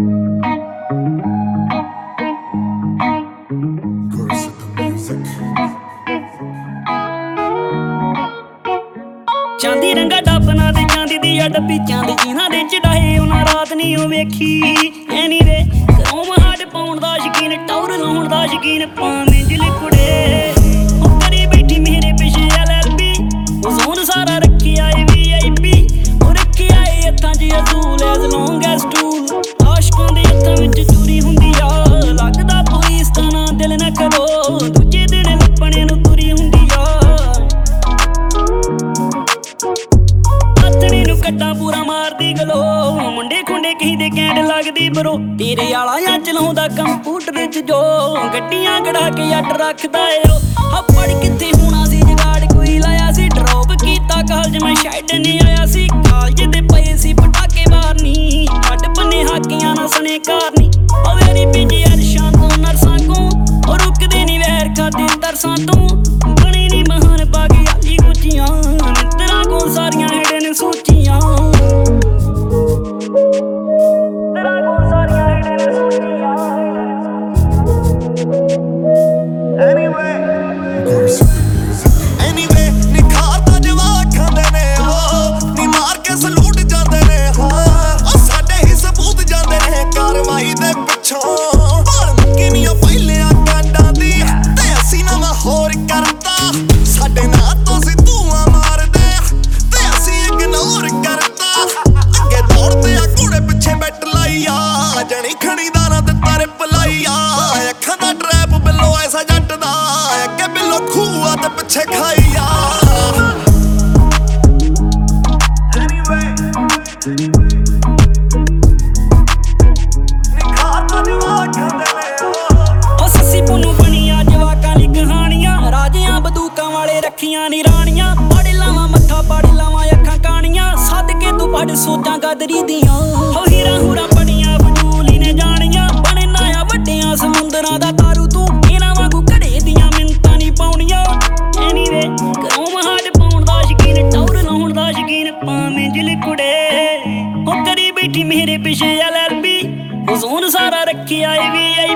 ਚਾਂਦੀ ਰੰਗਾ ਡੱਬਨਾ ਤੇ ਚਾਂਦੀ ਦੀ ਆ ਡੱਬੀ ਚਾਂਦੀ ਜਿਨ੍ਹਾਂ ਦੇ ਚੜਾਏ ਉਹਨਾਂ ਰਾਤ ਨਹੀਂ ਉਹ ਵੇਖੀ ਐਨੀ ਵੇ ਘਰੋਂ ਮਹਾੜ ਪਾਉਣ ਦਾ ਸ਼ਕੀਨ ਟੌਰ ਲਾਉਣ ਦਾ ਸ਼ਕੀਨ ਭਾਵੇਂ ਜਿਲੇ ਕੁੜੇ ਉਹ ਕਰੀ ਬੈਠੀ ਮੇਰੇ ਪਿੱਛੇ LLB ਉਹ ਜ਼ੋਨ ਸਾਰਾ ਰੱਖਿਆ ਏ VIP ਉਹ ਰੱਖਿਆ ਏ ਹੱਥਾਂ 'ਚ ਅਸੂਲ ਐਜ਼ ਲੌਂਗ ਐਜ਼ ਟੂਲ ਆਸ਼ਕਾਂ ਦੇ ਹੱਥਾਂ ਵਿੱਚ ਚੋਰੀ ਹੁੰਦੀ ਆ ਲੱਗਦਾ ਪੁਲਿਸ ਦਾ ਨਾ ਦਿਲ ਨਾ ਕਰੋ ਦੂਜੇ ਦਿਨ ਲੱਭਣੇ ਨੂੰ ਤੁਰੀ ਹੁੰਦੀ ਆ ਕੱਟਾਂ ਪੂਰਾ ਮਾਰਦੀ ਗਲੋ ਮੁੰਡੇ ਖੁੰਡੇ ਕਹੀ ਦੇ ਕੈਂਡ ਲੱਗਦੀ ਬਰੋ ਤੇਰੇ ਆਲਾ ਜਾਂ ਚਲਾਉਂਦਾ ਕੰਪਿਊਟਰ 'ਚ ਜੋ ਗੱਡੀਆਂ ਕਢਾ ਕੇ ਅੱਡ ਰੱਖਦਾ ਏ ਉਹ ਹੱਪੜ ਕਿੱਥੇ ਹੋਣਾ ਸੀ ਜਗਾੜ ਕੋਈ ਲਾਇਆ ਸੀ ਡਰੋਪ ਕੀਤਾ ਕਾਲਜ ਮੈਂ ਸ਼ਾਇਦ ਨਹੀਂ ਆਇਆ ਸੀ ਕਾਲਜ ਦੇ ਪਏ ਸੀ ਪਟਾਕੇ ਮਾਰਨੀ ਅੱਡ ਬੰਨੇ ਹਾਕੀਆਂ ਨਾਲ ਸਣੇ ਕਾਰਨੀ ਉਹ ਮੇਰੀ ਪੀਜੀ ਅਰਸ਼ਾਂ ਤੋਂ ਨਰਸਾਂ ਕੋ ਉਹ ਰੁਕਦੇ ਨਹੀਂ ਵੈਰ ਖਾਦੇ ਤਰਸਾਂ ਤੋਂ ਬਣੀ ਨਹੀਂ ਮਹਾਨ ਪਾ ਕੇ ਆਲੀ ਗੁੱਚੀਆਂ ਮਿੱਤਰਾਂ ਕੋ ਸਾਰੀਆਂ ਹਿਡਨ ਸੋਚੀਆਂ ਤੇਰਾ ਕੋ ਸਾਰੀਆਂ ਹਿਡਨ ਸੋਚੀਆਂ ਐਨੀਵੇ ਨਿਖਾਰ ਤਾਂ ਜਵਾਕ ਖਾਂਦੇ ਨੇ ਨੀ ਮਾਰ ਕੇ ਸਲੂਟ ਜਾਂਦੇ ਨੇ ਉਹ ਸਾਡੇ ਹੀ ਸਬੂਤ ਜਾਂਦੇ ਨੇ ਕਾਰਵਾਈ ਦੇ ਪਿੱਛੋਂ ਬਾਲ ਮੁੱਕੀ ਨੀ ਉਹ ਪਹਿਲਿਆਂ ਕਾਂਡਾਂ ਦੀ ਤੇ ਅਸੀਂ ਨਵਾਂ ਹੋਰ ਕਰਤਾ ਸਾਡੇ ਨਾਂ ਤੋਂ ਸੀ ਧੂਆਂ ਮਾਰਦੇ ਤੇ ਅਸੀਂ ਇਗਨੋਰ ਕਰਤਾ ਅੱਗੇ ਦੌੜਦੇ ਆ ਘੋੜੇ ਪਿੱਛੇ ਬੈਠ ਲਾਈ ਆ ਜਣੀ ਖਣੀਦਾਰਾਂ ਤੇ ਤਾਰੇ ਪਲਾਈ ਆ ਅੱਖਾਂ ਦਾ ਟਰੈਪ ਬਿੱਲੋ ਐਸਾ ਜੱਟ ਦਾ ਅੱਗੇ ਬਿੱਲੋ ਖੂਆ ਤੇ ਪਿੱਛੇ ਖਾਈ ਆ ਨਿਖਾਰ ਤਾਂ ਜਵਾਕ ਖਾਂਦੇ ਨੇ ਉਹ ਸੱਸੀ ਪੁੰਨੂ ਬਣੀਆਂ ਜਵਾਕਾਂ ਲਈ ਕਹਾਣੀਆਂ ਰਾਜਿਆਂ ਬੰਦੂਕਾਂ ਵਾਲੇ ਰੱਖੀਆਂ ਨੀ ਰਾਣੀਆਂ ਪੜ ਲਾਵਾਂ ਮੱਥਾ ਪੜ ਲਾਵਾਂ ਅੱਖਾਂ ਕਾਣੀਆਂ ਸਦਕੇ ਤੂੰ ਪੜ ਸੋਚਾਂ ਗਦਰੀ ਦੀਆਂ ਹੋ ਹੀਰਾ ਹੂਰਾ ਬੜੀਆਂ ਫਜ਼ੂਲੀ ਨੇ ਜਾਣੀਆਂ ਬਣੇ ਨਾ ਆ ਵੱਡਿਆਂ ਸਮੁੰਦਰਾਂ ਦਾ ਤਾਰੂ ਤੂੰ ਇਹਨਾਂ ਵਾਂਗੂ ਘੜੇ ਦੀਆਂ ਮਿੰਤਾਂ ਨਹੀਂ ਪਾਉਣੀਆਂ ਐਨੀਵੇ ਘਰੋਂ ਮਹਾੜ ਪਾਉਣ ਦਾ ਸ਼ਕੀਨ ਟੌਰ ਲਾਉਣ ਦਾ ਸ਼ਕੀਨ ਭਾਵੇਂ ਜਿਲੇ ਕੁੜੇ ਉਹ ਕਰੀ ਬੈਠੀ ਮੇਰੇ ਪਿੱਛੇ LLB ਉਹ ਜ਼ੋਨ ਸਾਰਾ ਰੱਖਿਆ ਏ VIP